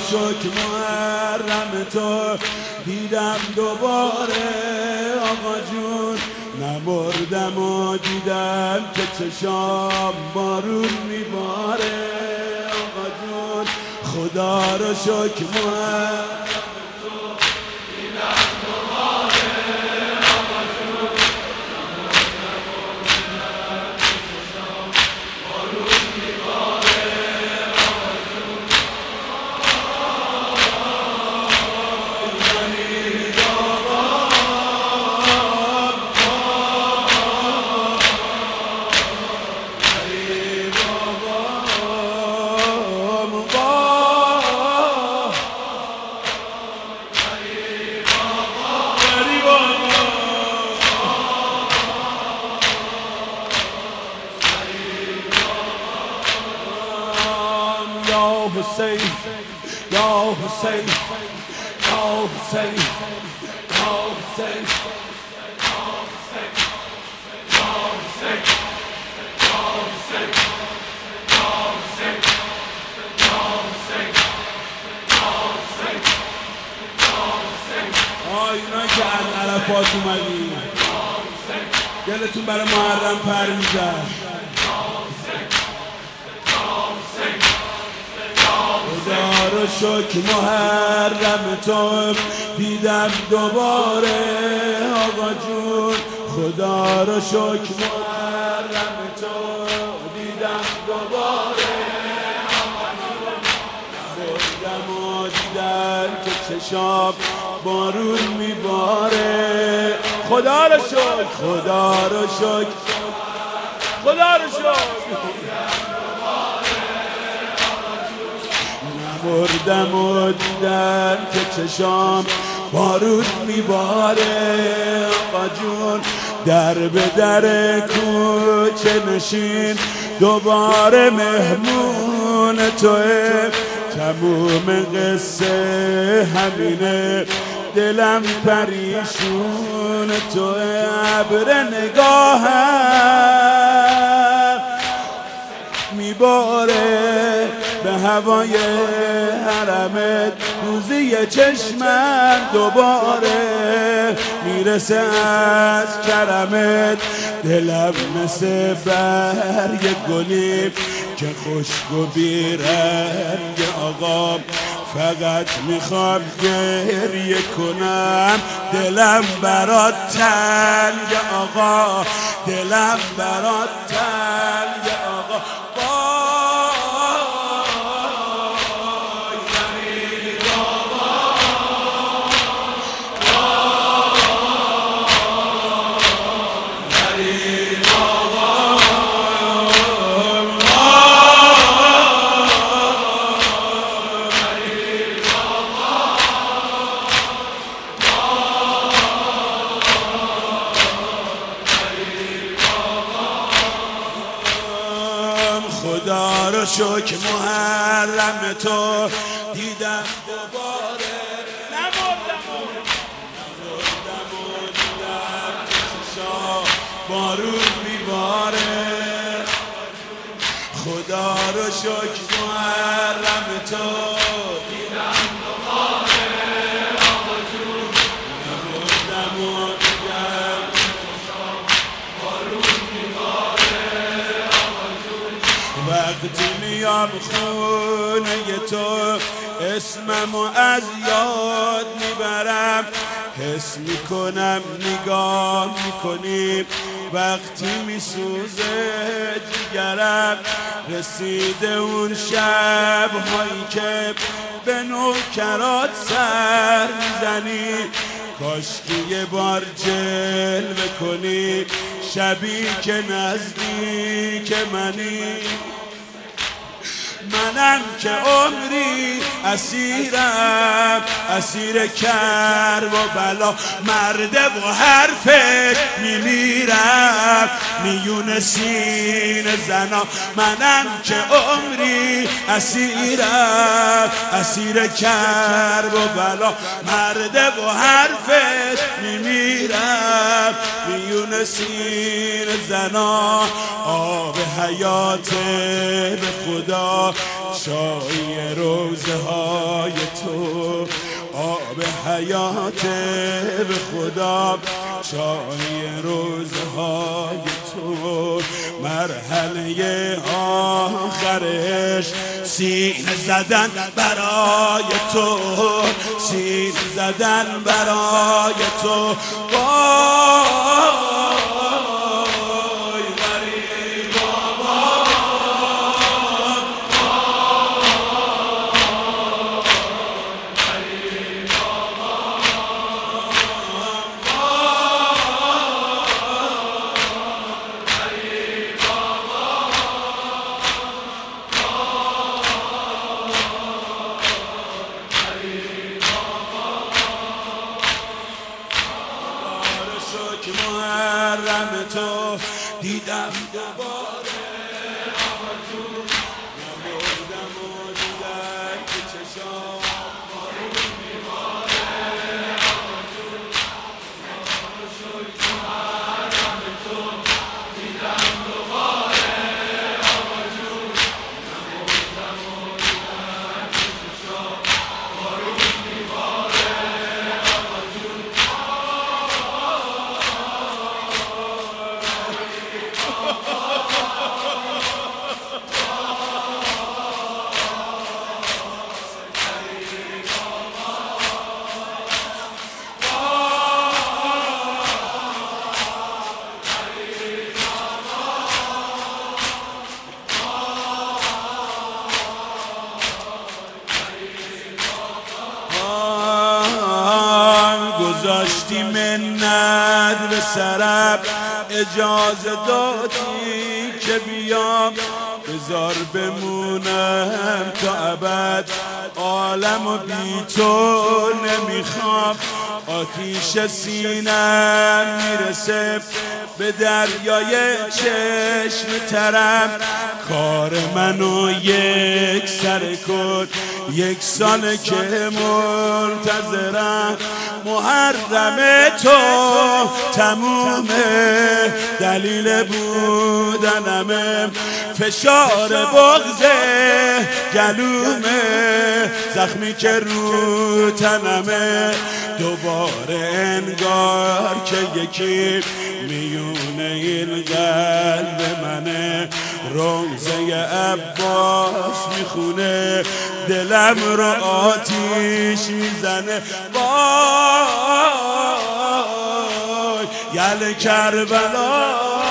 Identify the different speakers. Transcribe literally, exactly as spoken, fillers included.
Speaker 1: شکر محرم تو دیدم دوباره آقا جون، نمردم و دیدم که چشام بارون میباره آقا جون. خدا رو شکر محرم تو دیدم دوباره آقا جون، نمردم و دیدم که چشام بارون میباره آقا جون. Hussein, Ya Hussein, Ya Hussein, Ya Hussein, Ya Hussein, Ya Hussein, Ya Hussein, Ya Hussein, Ya Hussein, Ya Hussein, Ya Hussein. آینایی که از عرفات اومدی دلتون برای محرم پر می‌زد. خدا رو شکر محرم تو دیدم دوباره آقا جون. خدا رو شکر محرم تو دیدم دوباره آقا جون. نمردم و دیدم که چشام بارون میباره. خدا رو شکر، خدا رو شکر، خدا رو شکر. نمردم و دیدم که چشام بارود میباره آقا جون. در به در کوچه نشین دوباره مهمون توه. تموم قصه همینه دلم پریشون توه. ابر نگاهم میباره به هوای حرمت. روزی چشمم دوباره میرسه از کرمت. دلم مثل برگ گلی که خشک و بیرنگ آقا. فقط میخوام گریه کنم دلم برات تنگ آقا. دلم برات تنگ آقا. خدا رو شکر محرم تو دیدم دوباره. نمردم و نمردم و دیدم که چشام بارون میباره. خدا رو شکر محرم تو دیدم دوباره آقا جون. نمردم و دیدم که چشام بارون میباره. وقتی میام خونه تو اسممو از یاد میبرم. حس میکنم نگاه میکنی وقتی میسوزه جگرم. رسیده اون شب هایی که به نوکرات سر میزنی. کاشکی یه بار جلوه کنی شبی که نزدیک منی. منم که عمری اسیرم، اسیر کرب و بلا، مرده و حرفش میمیرم میون سینه زنا. منم که عمری اسیرم، اسیر کرب و بلا، مرده و حرفش میمیرم میون سینه زنا. آب حیات به خدا چای روزه های تو آب حیات به خدا، چای روزه های تو مرحله آخرش سینه زدن برای تو، سینه زدن برای تو. محرم تو دیدم دوباره آقا جون، نمردم و دیدن که چشام بارون میباره آقا جون. محرم تو دیدم دوباره آقا جون، نمردم و دیدن که چشام بارون میباره آقا جون. گذاشتی منت به سرم، اجازه دادی که بیام، بذار بمونم تا ابد، عالم و بی تو نمیخوام. آتیش سینم میرسه به دریای چشم ترم، کار منو یک سر کن، یک ساله که منتظرم. محرم تو تمومه، دلیل بودنمه، فشار بغض گلومه، زخمی که رو تنمه. دوباره انگار که یکی میونه این قلب منه، روزه عباس میخونه، دلم رو آتیش میزنه. وای یل کربلا